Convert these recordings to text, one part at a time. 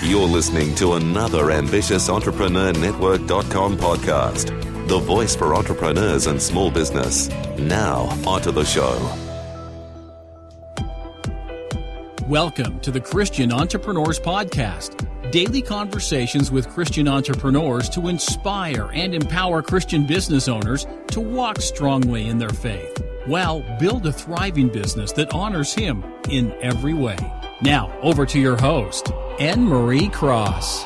You're listening to another Ambitious Entrepreneur Network.com podcast, the voice for entrepreneurs and small business. Now, onto the show. Welcome to the Christian Entrepreneurs Podcast, daily conversations with Christian entrepreneurs to inspire and empower Christian business owners to walk strongly in their faith, while build a thriving business that honors Him in every way. Now, over to your host, Anne-Marie Cross.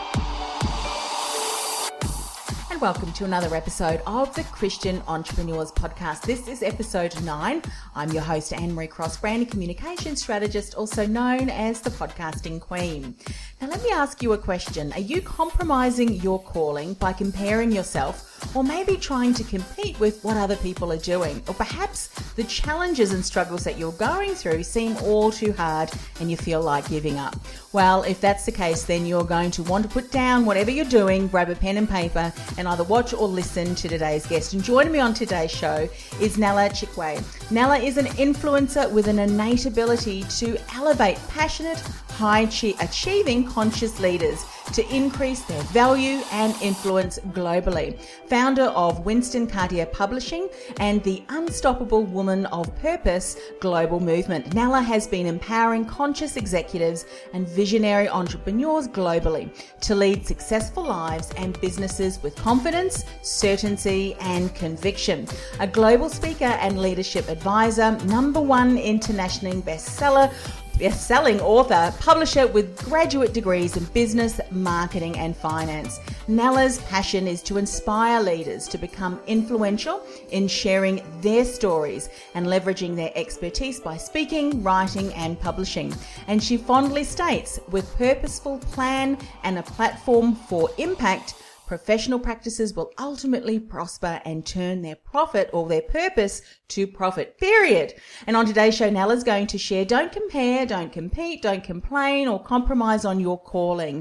And welcome to another episode of the Christian Entrepreneurs Podcast. This is episode 9. I'm your host, Anne-Marie Cross, brand and communication strategist, also known as the podcasting queen. Now, let me ask you a question. Are you compromising your calling by comparing yourself, or maybe trying to compete with what other people are doing? Or perhaps the challenges and struggles that you're going through seem all too hard and you feel like giving up? Well, if that's the case, then you're going to want to put down whatever you're doing, grab a pen and paper, and either watch or listen to today's guest. And joining me on today's show is Nella Chikwe. Nella is an influencer with an innate ability to elevate passionate, high-achieving conscious leaders to increase their value and influence globally. Founder of Winston Cartier Publishing and the Unstoppable Woman of Purpose global movement, Nella has been empowering conscious executives and visionary entrepreneurs globally to lead successful lives and businesses with confidence, certainty, and conviction. A global speaker and leadership advisor, #1 international best-selling author, publisher with graduate degrees in business, marketing, and finance. Nella's passion is to inspire leaders to become influential in sharing their stories and leveraging their expertise by speaking, writing, and publishing. And she fondly states, with purposeful plan and a platform for impact, professional practices will ultimately prosper and turn their profit or their purpose to profit, period. And on today's show, Nella's going to share, don't compare, don't compete, don't complain or compromise on your calling,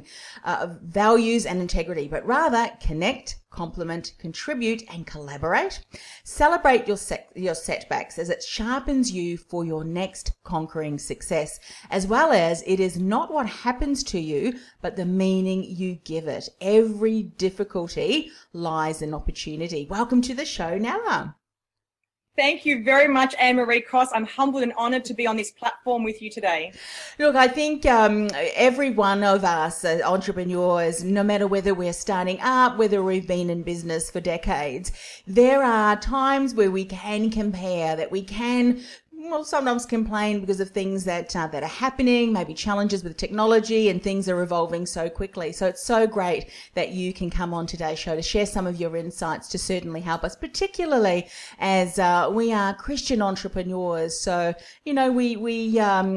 values and integrity, but rather connect, complement, contribute, and collaborate. Celebrate your setbacks as it sharpens you for your next conquering success, as well as it is not what happens to you, but the meaning you give it. Every difficulty lies in opportunity. Welcome to the show, Nella. Thank you very much, Anne-Marie Cross. I'm humbled and honoured to be on this platform with you today. Look, I think every one of us entrepreneurs, no matter whether we're starting up, whether we've been in business for decades, there are times where we can compare, that we can sometimes complain because of things that are happening, maybe challenges with technology, and things are evolving so quickly. So it's so great that you can come on today's show to share some of your insights to certainly help us, particularly as we are Christian entrepreneurs. So, you know, we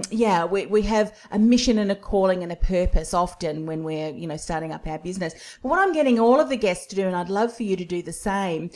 have a mission and a calling and a purpose often when we're, starting up our business. But what I'm getting all of the guests to do, and I'd love for you to do the same,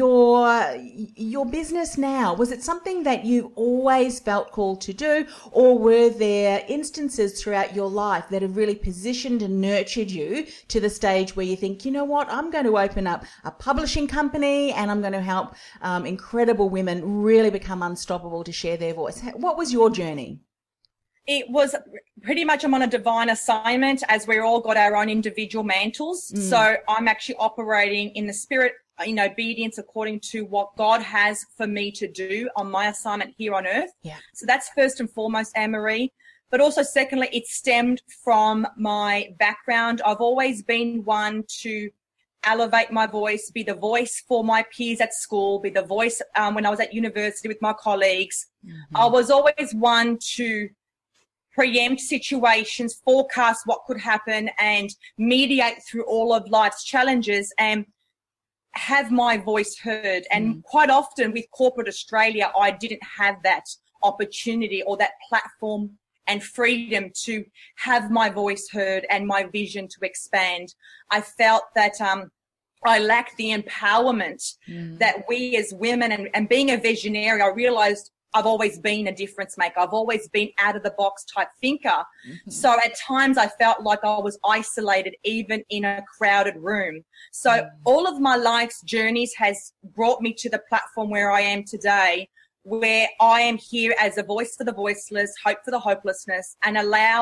your business now, was it something that you always felt called to do, or were there instances throughout your life that have really positioned and nurtured you to the stage where you think, you know what, I'm going to open up a publishing company and I'm going to help incredible women really become unstoppable to share their voice? What was your journey? It was pretty much, I'm on a divine assignment, as we're all got our own individual mantles. So I'm actually operating in the spirit, in obedience according to what God has for me to do on my assignment here on earth. Yeah. So that's first and foremost, Anne-Marie. But also secondly, it stemmed from my background. I've always been one to elevate my voice, be the voice for my peers at school, be the voice when I was at university with my colleagues. I was always one to preempt situations, forecast what could happen, and mediate through all of life's challenges and have my voice heard. And quite often with corporate Australia, I didn't have that opportunity or that platform and freedom to have my voice heard and my vision to expand. I felt that I lacked the empowerment that we as women, and being a visionary, I realized I've always been a difference maker. I've always been out of the box type thinker. So at times I felt like I was isolated even in a crowded room. So all of my life's journeys has brought me to the platform where I am today, where I am here as a voice for the voiceless, hope for the hopelessness, and allow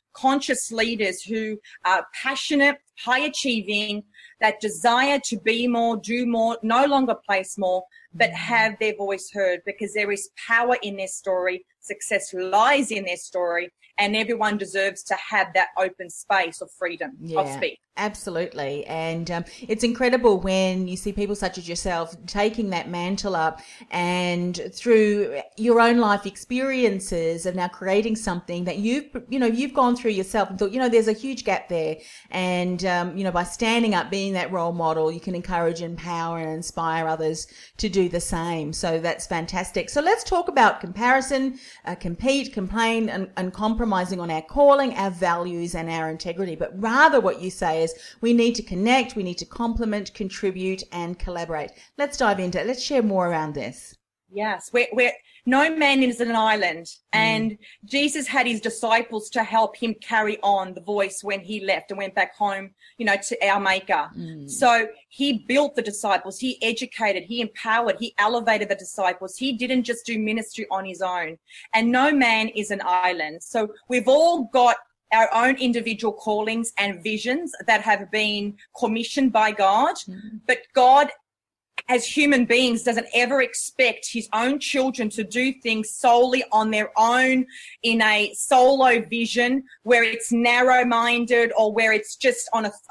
conscious leaders who are passionate, high achieving, that desire to be more, do more, no longer place more, but have their voice heard, because there is power in their story. Success lies in their story, and everyone deserves to have that open space of freedom of speech. Absolutely. And it's incredible when you see people such as yourself taking that mantle up and through your own life experiences and now creating something that you've gone through yourself and thought, there's a huge gap there. And, by standing up, being that role model, you can encourage, empower and inspire others to do the same. So that's fantastic. So let's talk about comparison, compete, complain and compromising on our calling, our values and our integrity. But rather what you say is we need to connect, we need to complement, contribute and collaborate. Let's dive into it. Let's share more around this. Yes, we're no man is an island, and Jesus had his disciples to help him carry on the voice when he left and went back home, to our Maker. So he built the disciples, he educated, he empowered, he elevated the disciples. He didn't just do ministry on his own, and no man is an island. So we've all got our own individual callings and visions that have been commissioned by God, but God, as human beings, doesn't ever expect his own children to do things solely on their own in a solo vision where it's narrow-minded or where it's just on a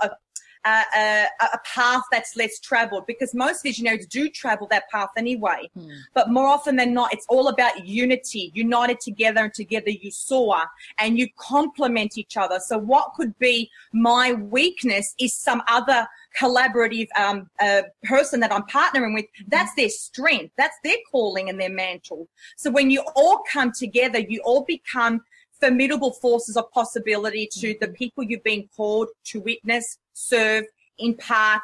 path that's less traveled, because most visionaries do travel that path anyway. But more often than not, it's all about unity, united together, and together you soar and you complement each other. So what could be my weakness is some other collaborative person that I'm partnering with. That's their strength, that's their calling and their mantle. So when you all come together, you all become formidable forces of possibility to the people you've been called to witness, serve, impart,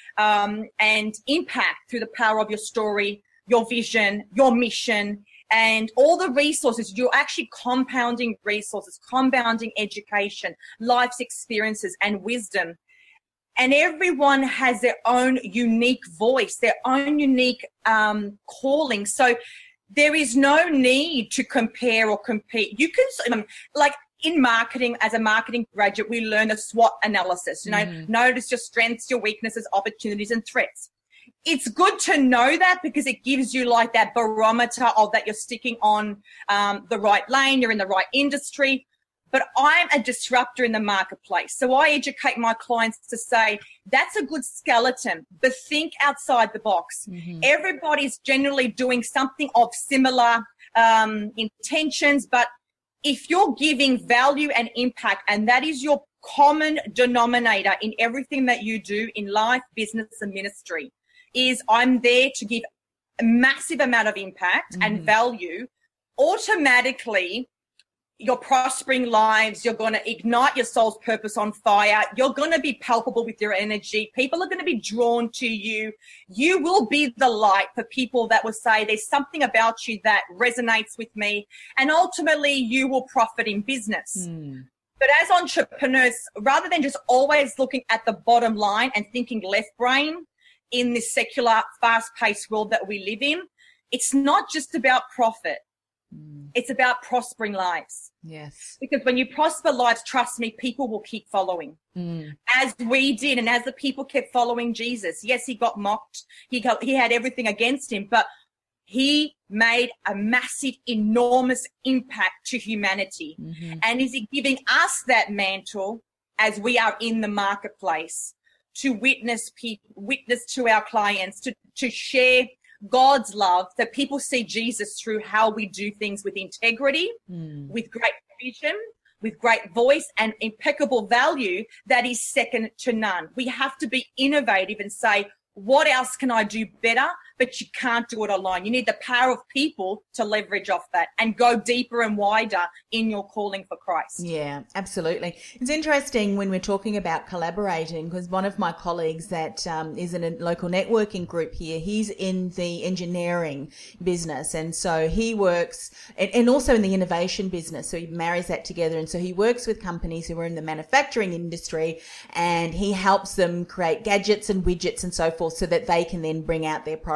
and impact through the power of your story, your vision, your mission, and all the resources. You're actually compounding resources, compounding education, life's experiences and wisdom. And everyone has their own unique voice, their own unique calling. So there is no need to compare or compete. You can, like in marketing, as a marketing graduate, we learn a SWOT analysis. Notice your strengths, your weaknesses, opportunities, and threats. It's good to know that because it gives you like that barometer of that you're sticking on the right lane, you're in the right industry. But I'm a disruptor in the marketplace. So I educate my clients to say, that's a good skeleton, but think outside the box. Everybody's generally doing something of similar intentions, but if you're giving value and impact, and that is your common denominator in everything that you do in life, business, and ministry, is I'm there to give a massive amount of impact and value, automatically you're prospering lives, you're going to ignite your soul's purpose on fire, you're going to be palpable with your energy, people are going to be drawn to you, you will be the light for people that will say there's something about you that resonates with me, and ultimately you will profit in business. But as entrepreneurs, rather than just always looking at the bottom line and thinking left brain in this secular, fast-paced world that we live in, it's not just about profit. It's about prospering lives. Yes. Because when you prosper lives, trust me, people will keep following. As we did, and as the people kept following Jesus. Yes, he got mocked. He had everything against him, but he made a massive, enormous impact to humanity. And is he giving us that mantle as we are in the marketplace to witness to our clients, to share God's love, that people see Jesus through how we do things with integrity, with great vision, with great voice and impeccable value that is second to none. We have to be innovative and say, what else can I do better? But you can't do it alone. You need the power of people to leverage off that and go deeper and wider in your calling for Christ. Yeah, absolutely. It's interesting when we're talking about collaborating, because one of my colleagues that is in a local networking group here, he's in the engineering business. And so he works, and also in the innovation business. So he marries that together. And so he works with companies who are in the manufacturing industry, and he helps them create gadgets and widgets and so forth so that they can then bring out their products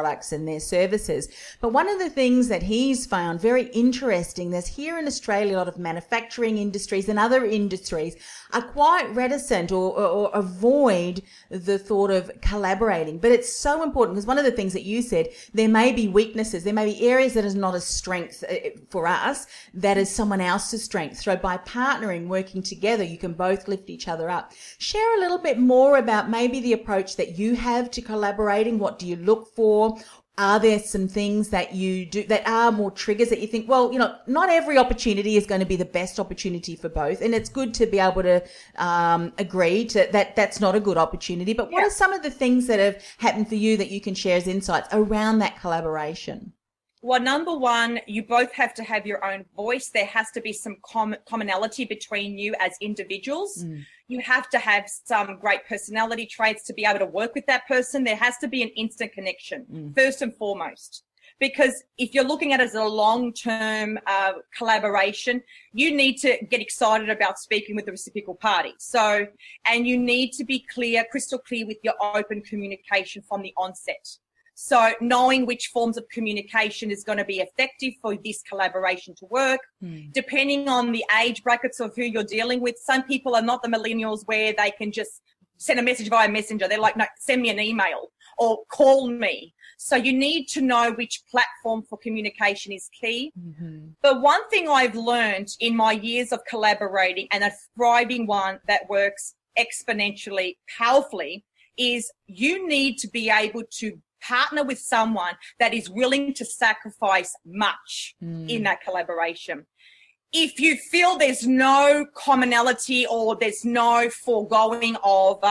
products and their services. But one of the things that he's found very interesting, there's here in Australia, a lot of manufacturing industries and other industries are quite reticent or avoid the thought of collaborating. But it's so important because one of the things that you said, there may be weaknesses, there may be areas that is not a strength for us, that is someone else's strength. So by partnering, working together, you can both lift each other up. Share a little bit more about maybe the approach that you have to collaborating. What do you look for? Are there some things that you do that are more triggers that you think, well, not every opportunity is going to be the best opportunity for both. And it's good to be able to agree to that that's not a good opportunity. But what are some of the things that have happened for you that you can share as insights around that collaboration? Well, number one, you both have to have your own voice. There has to be some commonality between you as individuals. You have to have some great personality traits to be able to work with that person. There has to be an instant connection, first and foremost. Because if you're looking at it as a long-term collaboration, you need to get excited about speaking with the reciprocal party. So, and you need to be clear, crystal clear with your open communication from the onset. So knowing which forms of communication is going to be effective for this collaboration to work, depending on the age brackets of who you're dealing with. Some people are not the millennials where they can just send a message via Messenger. They're like, no, send me an email or call me. So you need to know which platform for communication is key. But one thing I've learned in my years of collaborating, and a thriving one that works exponentially powerfully, is you need to be able to partner with someone that is willing to sacrifice much in that collaboration. If you feel there's no commonality or there's no foregoing of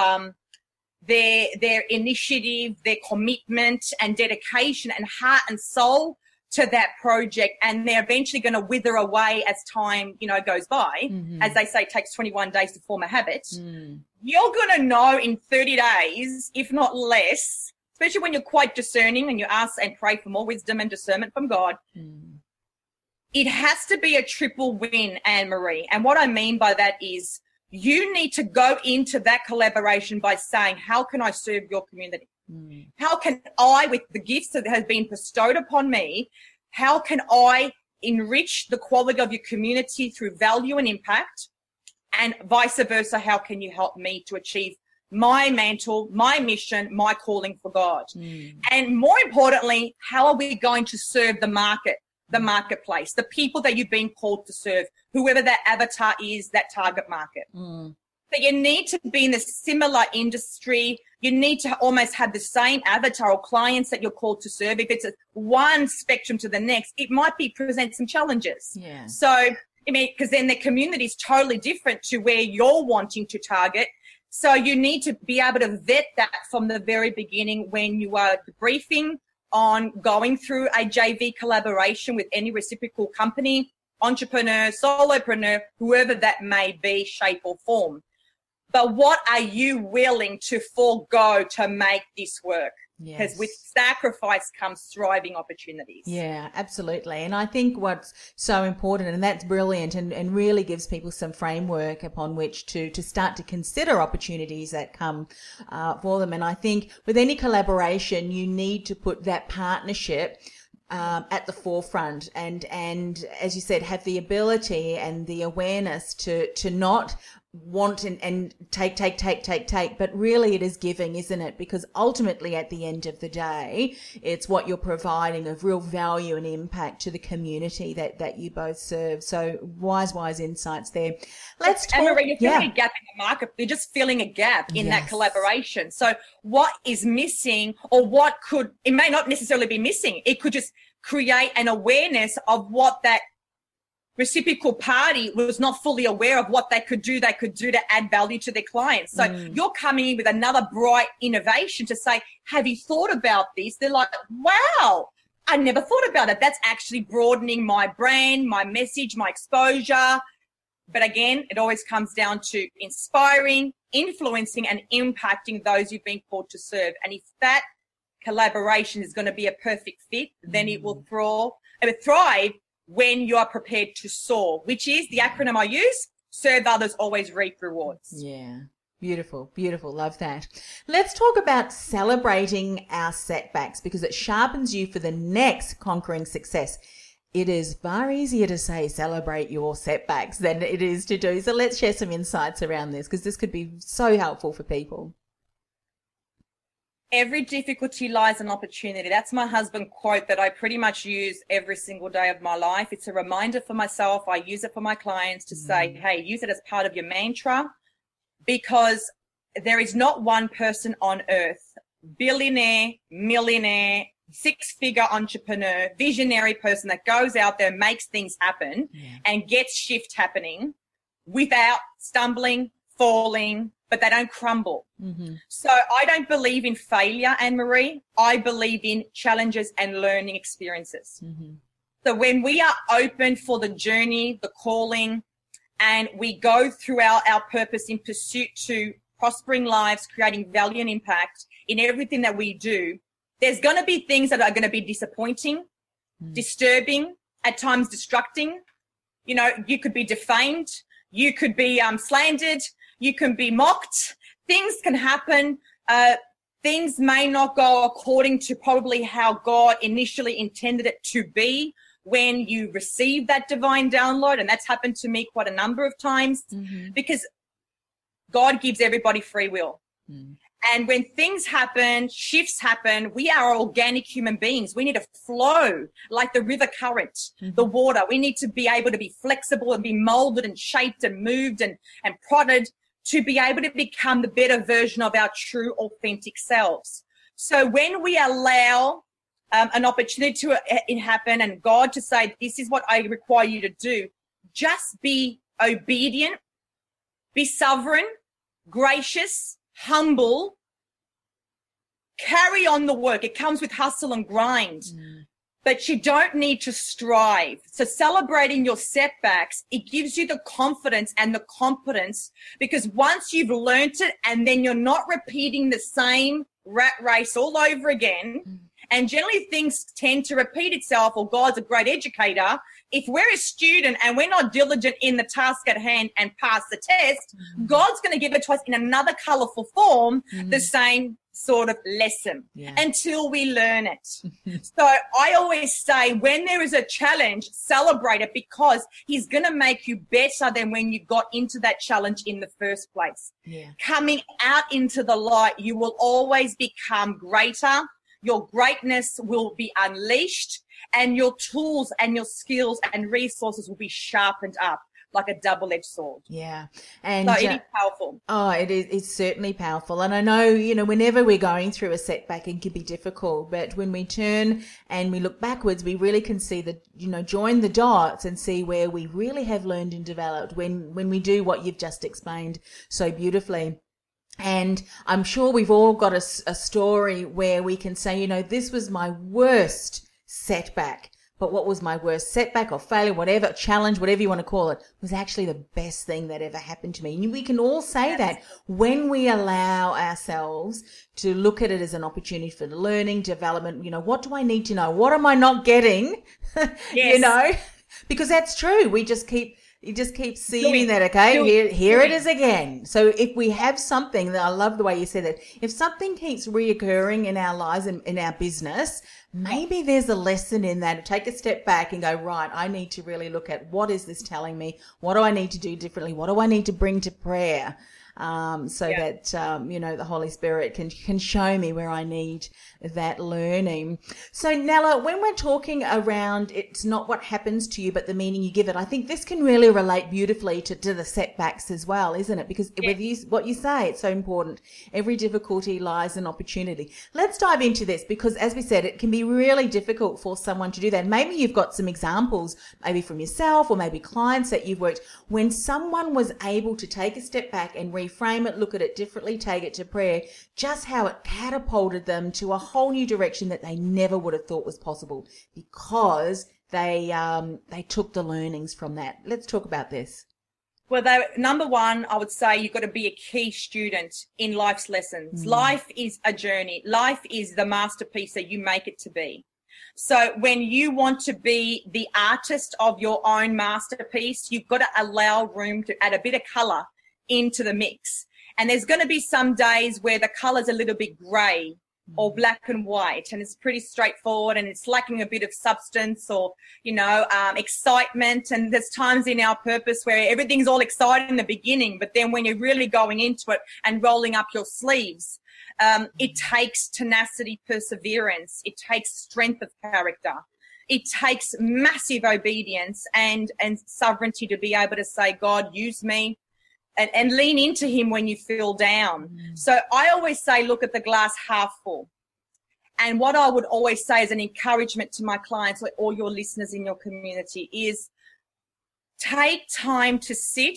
their initiative, their commitment and dedication and heart and soul to that project, and they're eventually going to wither away as time, goes by, as they say, it takes 21 days to form a habit, you're going to know in 30 days, if not less, especially when you're quite discerning and you ask and pray for more wisdom and discernment from God. It has to be a triple win, Anne-Marie. And what I mean by that is you need to go into that collaboration by saying, how can I serve your community? How can I, with the gifts that have been bestowed upon me, how can I enrich the quality of your community through value and impact? And vice versa, how can you help me to achieve my mantle, my mission, my calling for God? And more importantly, how are we going to serve the marketplace, the people that you've been called to serve, whoever that avatar is, that target market. So you need to be in a similar industry. You need to almost have the same avatar or clients that you're called to serve. If it's one spectrum to the next, it might present some challenges. So, because then the community is totally different to where you're wanting to target. So you need to be able to vet that from the very beginning when you are debriefing on going through a JV collaboration with any reciprocal company, entrepreneur, solopreneur, whoever that may be, shape or form. But what are you willing to forego to make this work? Because with sacrifice comes thriving opportunities. Yeah, absolutely. And I think what's so important, and that's brilliant and really gives people some framework upon which to start to consider opportunities that come for them. And I think with any collaboration, you need to put that partnership at the forefront and as you said, have the ability and the awareness to not want and take, but really it is giving, isn't it? Because ultimately at the end of the day, it's what you're providing of real value and impact to the community that you both serve. So wise insights there. Let's talk. Anne-Marie, you're filling a gap in the market. You're just filling a gap in that collaboration. So what is missing, or it may not necessarily be missing. It could just create an awareness of what that reciprocal party was not fully aware of what they could do to add value to their clients. So you're coming in with another bright innovation to say, have you thought about this? They're like, wow, I never thought about it. That's actually broadening my brand, my message, my exposure. But again, it always comes down to inspiring, influencing and impacting those you've been called to serve. And if that collaboration is going to be a perfect fit, then it will thrive when you are prepared to soar, which is the acronym I use: serve others, always reap rewards. Yeah. Beautiful, beautiful. Love that. Let's talk about celebrating our setbacks because it sharpens you for the next conquering success. It is far easier to say celebrate your setbacks than it is to do. So let's share some insights around this because this could be so helpful for people. Every difficulty lies an opportunity. That's my husband quote that I pretty much use every single day of my life. It's a reminder for myself. I use it for my clients to say, hey, use it as part of your mantra, because there is not one person on earth, billionaire, millionaire, six-figure entrepreneur, visionary person that goes out there, makes things happen and gets shift happening without stumbling, falling, but they don't crumble. So I don't believe in failure, Anne-Marie. I believe in challenges and learning experiences. So when we are open for the journey, the calling, and we go through our purpose in pursuit to prospering lives, creating value and impact in everything that we do, there's going to be things that are going to be disappointing, disturbing, at times distracting. You know, you could be defamed. You could be slandered. You can be mocked. Things can happen. Things may not go according to probably how God initially intended it to be when you receive that divine download. And that's happened to me quite a number of times because God gives everybody free will. And when things happen, shifts happen, we are organic human beings. We need to flow like the river current, the water. We need to be able to be flexible and be molded and shaped and moved and prodded to be able to become the better version of our true, authentic selves. So when we allow an opportunity to happen and God to say, this is what I require you to do, just be obedient, be sovereign, gracious, humble, carry on the work. It comes with hustle and grind, but you don't need to strive. So celebrating your setbacks, it gives you the confidence and the competence, because once you've learnt it and then you're not repeating the same rat race all over again, and generally things tend to repeat itself, or God's a great educator. If we're a student and we're not diligent in the task at hand and pass the test, God's going to give it to us in another colorful form, the same sort of lesson until we learn it. So I always say, when there is a challenge, celebrate it, because he's going to make you better than when you got into that challenge in the first place. Coming out into the light, you will always become greater. Your greatness will be unleashed, and your tools and your skills and resources will be sharpened up like a double-edged sword. And so it is powerful. Oh, it is. It's certainly powerful. And I know, you know, whenever we're going through a setback, it can be difficult, but when we turn and we look backwards, we really can see that, you know, join the dots and see where we really have learned and developed when we do what you've just explained so beautifully. And I'm sure we've all got a story where we can say, you know, this was my worst setback, but what was my worst setback or failure, whatever, challenge, whatever you want to call it, was actually the best thing that ever happened to me. And we can all say that when we allow ourselves to look at it as an opportunity for learning, development. You know, what do I need to know? What am I not getting? You know, because that's true. You just keep seeing that, okay, here it is again. So if we have something, I love the way you said that, if something keeps reoccurring in our lives and in our business, maybe there's a lesson in that. Take a step back and go, right, I need to really look at, what is this telling me? What do I need to do differently? What do I need to bring to prayer? That, you know, the Holy Spirit can show me where I need that learning. So Nella, when we're talking around, it's not what happens to you, but the meaning you give it, I think this can really relate beautifully to the setbacks as well, isn't it? Because what you say, it's so important. Every difficulty lies an opportunity. Let's dive into this, because as we said, it can be really difficult for someone to do that. Maybe you've got some examples, maybe from yourself or maybe clients that you've worked, when someone was able to take a step back and reframe it, look at it differently, take it to prayer, just how it catapulted them to a whole new direction that they never would have thought was possible, because they took the learnings from that. Let's talk about this. Well, number one, I would say you've got to be a key student in life's lessons. Life is a journey. Life is the masterpiece that you make it to be. So when you want to be the artist of your own masterpiece, you've got to allow room to add a bit of color into the mix. And there's going to be some days where the color's a little bit gray or black and white, and it's pretty straightforward, and it's lacking a bit of substance or, excitement. And there's times in our purpose where everything's all exciting in the beginning, but then when you're really going into it and rolling up your sleeves, it takes tenacity, perseverance. It takes strength of character. It takes massive obedience and sovereignty to be able to say, God, use me. And lean into him when you feel down. So I always say, look at the glass half full. And what I would always say as an encouragement to my clients or all your listeners in your community is take time to sit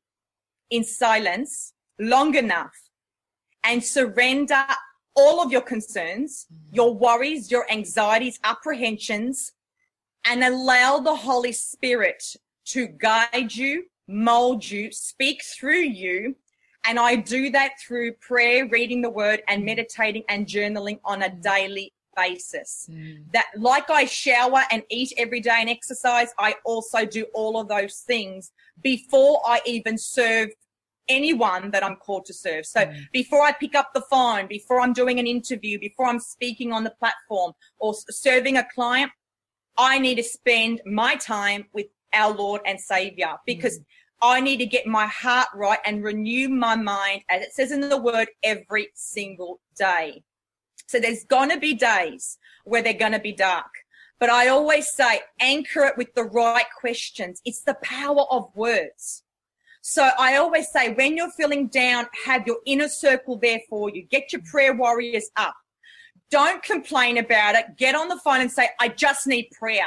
in silence long enough and surrender all of your concerns, your worries, your anxieties, apprehensions, and allow the Holy Spirit to guide you, mold you, speak through you. And I do that through prayer, reading the word, and meditating and journaling on a daily basis. That, like I shower and eat every day and exercise, I also do all of those things before I even serve anyone that I'm called to serve. So before I pick up the phone, before I'm doing an interview, before I'm speaking on the platform or serving a client, I need to spend my time with our Lord and Savior, because I need to get my heart right and renew my mind, as it says in the word, every single day. So there's going to be days where they're going to be dark. But I always say, anchor it with the right questions. It's the power of words. So I always say, when you're feeling down, have your inner circle there for you. Get your prayer warriors up. Don't complain about it. Get on the phone and say, I just need prayer.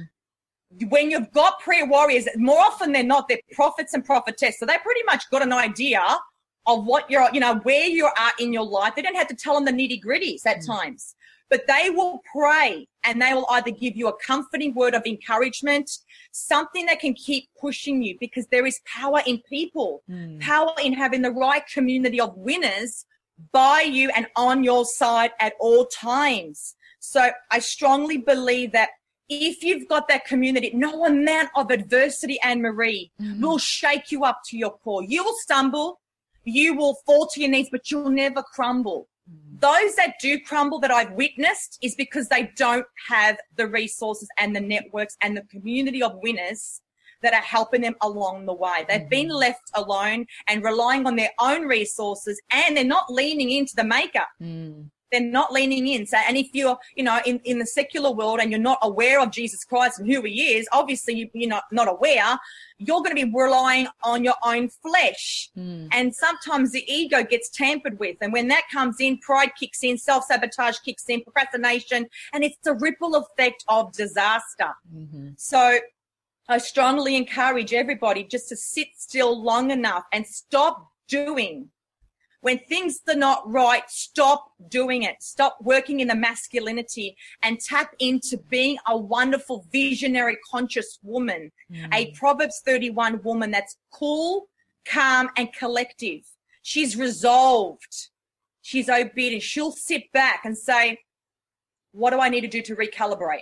When you've got prayer warriors, more often than not, they're prophets and prophetess. So they pretty much got an idea of what you're, where you are in your life. They don't have to tell them the nitty gritties at times, but they will pray, and they will either give you a comforting word of encouragement, something that can keep pushing you, because there is power in people, power in having the right community of winners by you and on your side at all times. So I strongly believe that if you've got that community, no amount of adversity, Anne-Marie, will shake you up to your core. You will stumble, you will fall to your knees, but you'll never crumble. Those that do crumble that I've witnessed is because they don't have the resources and the networks and the community of winners that are helping them along the way. They've been left alone and relying on their own resources, and they're not leaning into the maker. They're not leaning in. So, and if you're, in the secular world and you're not aware of Jesus Christ and who he is, obviously you're not aware, you're going to be relying on your own flesh. And sometimes the ego gets tampered with. And when that comes in, pride kicks in, self-sabotage kicks in, procrastination, and it's the ripple effect of disaster. So I strongly encourage everybody just to sit still long enough and stop doing. When things are not right, stop doing it. Stop working in the masculinity and tap into being a wonderful, visionary, conscious woman, a Proverbs 31 woman that's cool, calm, and collective. She's resolved. She's obedient. She'll sit back and say, what do I need to do to recalibrate,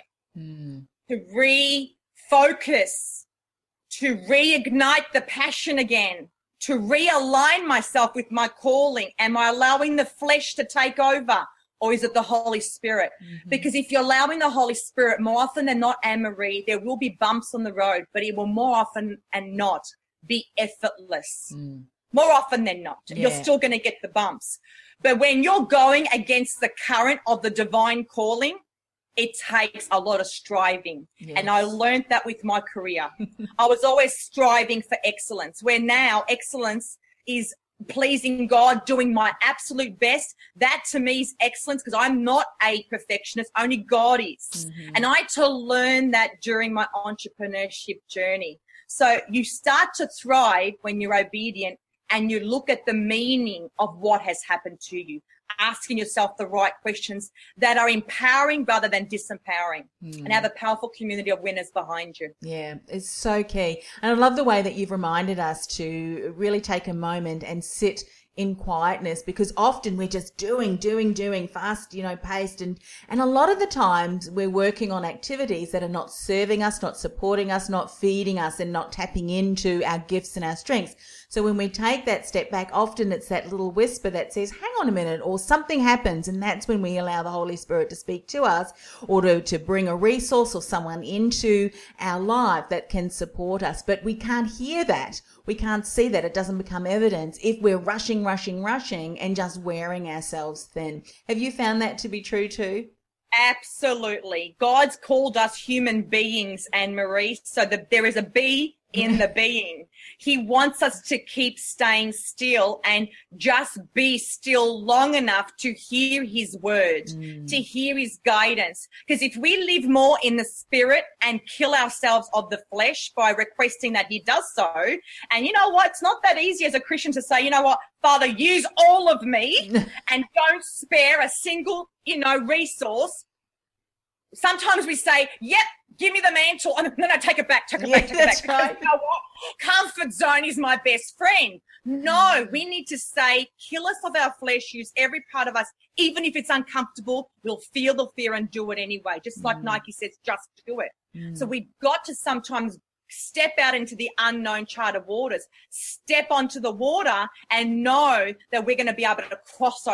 to refocus, to reignite the passion again, to realign myself with my calling? Am I allowing the flesh to take over, or is it the Holy Spirit? Because if you're allowing the Holy Spirit, more often than not, Anne-Marie, there will be bumps on the road, but it will more often and not be effortless. More often than not, you're still going to get the bumps. But when you're going against the current of the divine calling, it takes a lot of striving. And I learned that with my career. I was always striving for excellence, where now excellence is pleasing God, doing my absolute best. That to me is excellence, because I'm not a perfectionist, only God is. And I had to learn that during my entrepreneurship journey. So you start to thrive when you're obedient and you look at the meaning of what has happened to you, asking yourself the right questions that are empowering rather than disempowering, and have a powerful community of winners behind you. Yeah, it's so key. And I love the way that you've reminded us to really take a moment and sit in quietness, because often we're just doing fast, paced. And a lot of the times we're working on activities that are not serving us, not supporting us, not feeding us, and not tapping into our gifts and our strengths. So when we take that step back, often it's that little whisper that says, hang on a minute, or something happens. And that's when we allow the Holy Spirit to speak to us, or to bring a resource or someone into our life that can support us. But we can't hear that. We can't see that. It doesn't become evidence if we're rushing and just wearing ourselves thin. Have you found that to be true too? Absolutely. God's called us human beings, Anne-Marie, so that there is a bee in the being. He wants us to keep staying still and just be still long enough to hear his word, to hear his guidance. Because if we live more in the spirit and kill ourselves of the flesh by requesting that he does so, and you know what? It's not that easy as a Christian to say, you know what, Father, use all of me and don't spare a single, resource. Sometimes we say, yep, give me the mantle, and then I take it back. Right. You know what? Comfort zone is my best friend. No, we need to say, kill us of our flesh, use every part of us. Even if it's uncomfortable, we'll feel the fear and do it anyway. Just like Nike says, just do it. So we've got to sometimes step out into the unknown charted waters, step onto the water and know that we're going to be able to cross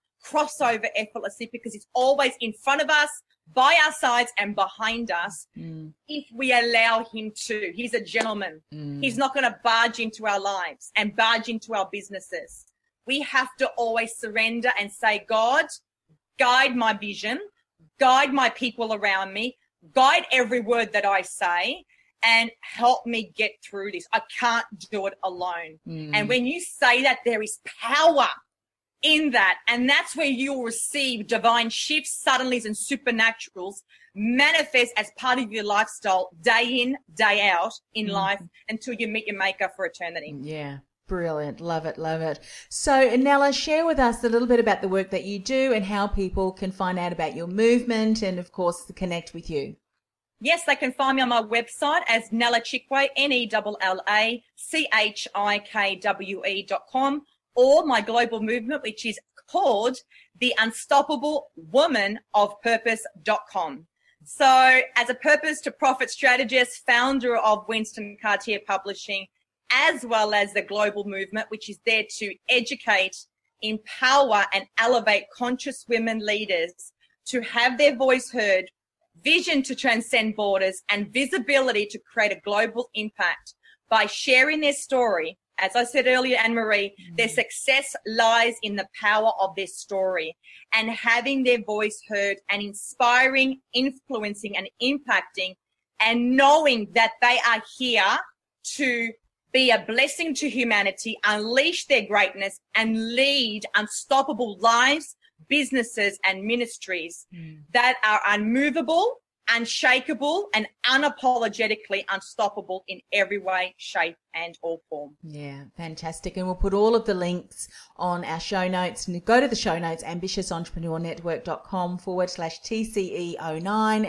over effortlessly, because it's always in front of us, by our sides and behind us, if we allow him to. He's a gentleman. He's not going to barge into our lives and barge into our businesses. We have to always surrender and say, God, guide my vision, guide my people around me, guide every word that I say, and help me get through this. I can't do it alone. And when you say that, there is power in that, and that's where you'll receive divine shifts, suddenlies, and supernaturals manifest as part of your lifestyle day in, day out in life until you meet your maker for eternity. Yeah. Brilliant. Love it. Love it. So, Nella, share with us a little bit about the work that you do and how people can find out about your movement and, of course, connect with you. Yes, they can find me on my website as Nella Chikwe, NellaChikwe.com, or my global movement, which is called the Unstoppable Woman of Purpose.com. So as a purpose to profit strategist, founder of Winston Cartier Publishing, as well as the global movement, which is there to educate, empower, and elevate conscious women leaders to have their voice heard, vision to transcend borders, and visibility to create a global impact by sharing their story. As I said earlier, Anne-Marie, their success lies in the power of their story and having their voice heard and inspiring, influencing, and impacting, and knowing that they are here to be a blessing to humanity, unleash their greatness, and lead unstoppable lives, businesses, and ministries that are unmovable, unshakable, and unapologetically unstoppable in every way, shape, and or form. Yeah, fantastic. And we'll put all of the links on our show notes. And go to the show notes, ambitiousentrepreneurnetwork.com/TCE09,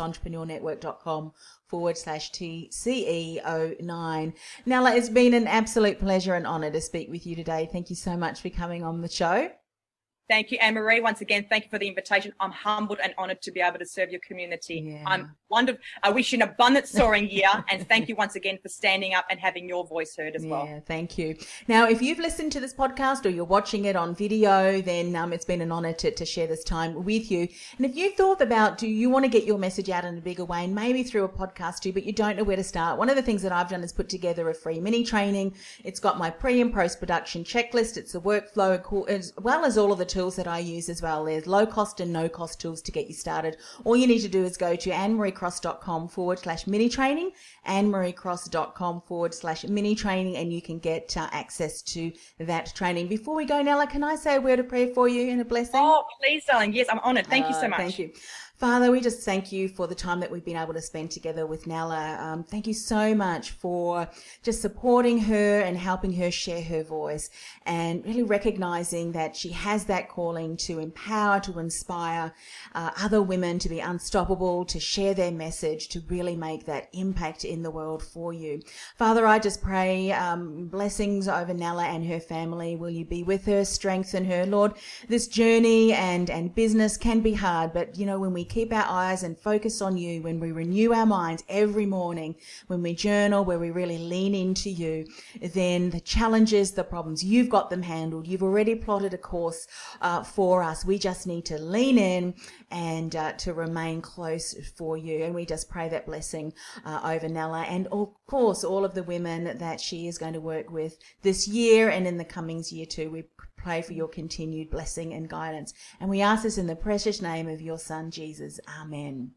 ambitiousentrepreneurnetwork.com/TCE09. Nella, it's been an absolute pleasure and honour to speak with you today. Thank you so much for coming on the show. Thank you, Anne-Marie. Once again, thank you for the invitation. I'm humbled and honoured to be able to serve your community. Yeah. I'm wonderful. I wish you an abundant soaring year, and thank you once again for standing up and having your voice heard as well. Yeah, thank you. Now, if you've listened to this podcast or you're watching it on video, then it's been an honour to share this time with you. And if you've thought about, do you want to get your message out in a bigger way, and maybe through a podcast too, but you don't know where to start, one of the things that I've done is put together a free mini training. It's got my pre and post production checklist. It's the workflow, as well as all of the tools that I use as well. There's low cost and no cost tools to get you started. All you need to do is go to annemariecross.com/mini training, annemariecross.com/mini training, and you can get access to that training. Before we go, Nella, can I say a word of prayer for you and a blessing? Oh, please, darling. Yes, I'm honoured. Thank you so much. Thank you. Father, we just thank you for the time that we've been able to spend together with Nella. Thank you so much for just supporting her and helping her share her voice, and really recognizing that she has that calling to empower, to inspire other women to be unstoppable, to share their message, to really make that impact in the world for you. Father, I just pray blessings over Nella and her family. Will you be with her, strengthen her, Lord? This journey and business can be hard, but when we keep our eyes and focus on you, when we renew our minds every morning, when we journal, where we really lean into you, then the challenges, the problems, you've got them handled. You've already plotted a course for us. We just need to lean in and to remain close for you. And we just pray that blessing over Nella, and of course all of the women that she is going to work with this year and in the coming year too. We pray for your continued blessing and guidance. And we ask this in the precious name of your Son, Jesus. Amen.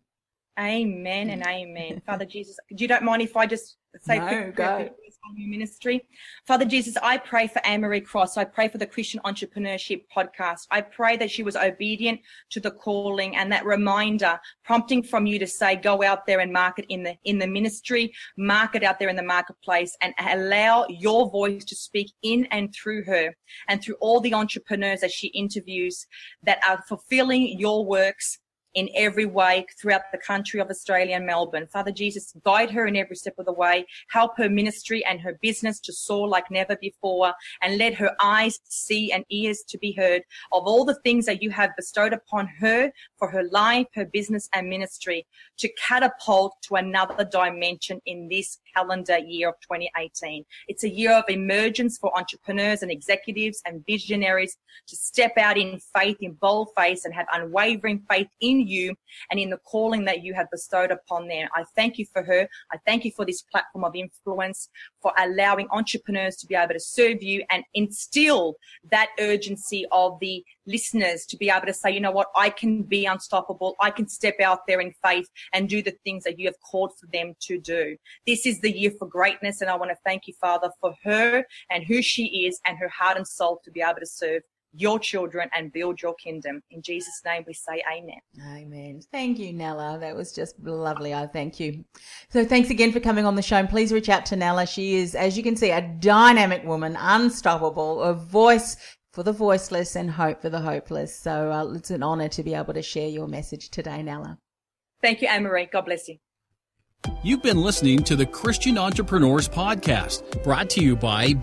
Amen and amen. Father Jesus, you don't mind if I just say no, go. On your ministry? Father Jesus, I pray for Anne-Marie Cross. I pray for the Christian Entrepreneurship Podcast. I pray that she was obedient to the calling and that reminder, prompting from you to say, go out there and market in the ministry, market out there in the marketplace, and allow your voice to speak in and through her and through all the entrepreneurs that she interviews that are fulfilling your works in every way throughout the country of Australia and Melbourne. Father Jesus, guide her in every step of the way. Help her ministry and her business to soar like never before, and let her eyes see and ears to be heard of all the things that you have bestowed upon her for her life, her business and ministry, to catapult to another dimension in this calendar year of 2018. It's a year of emergence for entrepreneurs and executives and visionaries to step out in faith, in bold faith, and have unwavering faith in you and in the calling that you have bestowed upon them. I thank you for her. I thank you for this platform of influence, for allowing entrepreneurs to be able to serve you and instill that urgency of the listeners to be able to say, you know what, I can be unstoppable. I can step out there in faith and do the things that you have called for them to do. This is the year for greatness, and I want to thank you, Father, for her and who she is and her heart and soul to be able to serve your children and build your kingdom. In Jesus' name we say amen. Amen. Thank you, Nella. That was just lovely. I thank you. So thanks again for coming on the show, and please reach out to Nella. She is, as you can see, a dynamic woman, unstoppable, a voice for the voiceless and hope for the hopeless. So it's an honor to be able to share your message today, Nella. Thank you, Anne-Marie. God bless you. You've been listening to the Christian Entrepreneurs Podcast, brought to you by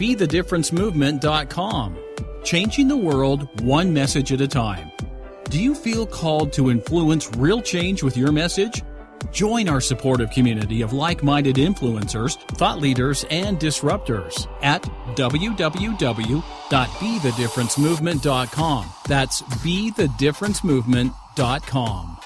BeTheDifferenceMovement.com. Changing the world one message at a time. Do you feel called to influence real change with your message? Join our supportive community of like-minded influencers, thought leaders, and disruptors at www.BeTheDifferenceMovement.com. That's BeTheDifferenceMovement.com.